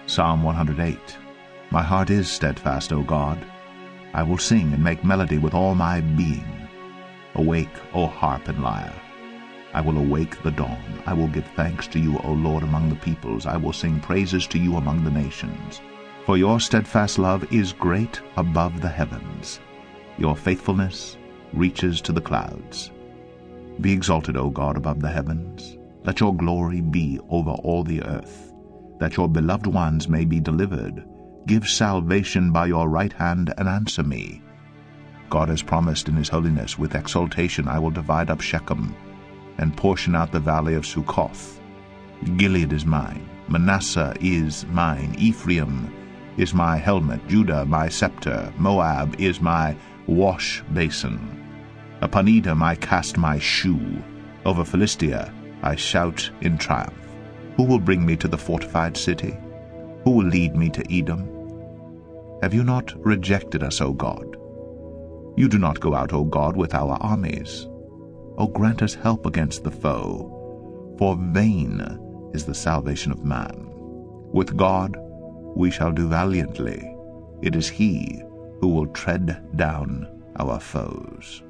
Psalm 108. My heart is steadfast, O God. I will sing and make melody with all my being. Awake, O harp and lyre. I will awake the dawn. I will give thanks to you, O Lord, among the peoples. I will sing praises to you among the nations. For your steadfast love is great above the heavens. Your faithfulness reaches to the clouds. Be exalted, O God, above the heavens. Let your glory be over all the earth, that your beloved ones may be delivered. Give salvation by your right hand and answer me. God has promised in his holiness, with exaltation I will divide up Shechem and portion out the valley of Succoth. Gilead is mine, Manasseh is mine, Ephraim is my helmet, Judah my scepter, Moab is my wash basin. Upon Edom I cast my shoe, over Philistia I shout in triumph. Who will bring me to the fortified city? Who will lead me to Edom? Have you not rejected us, O God? You do not go out, O God, with our armies. O grant us help against the foe, for vain is the salvation of man. With God we shall do valiantly. It is he who will tread down our foes.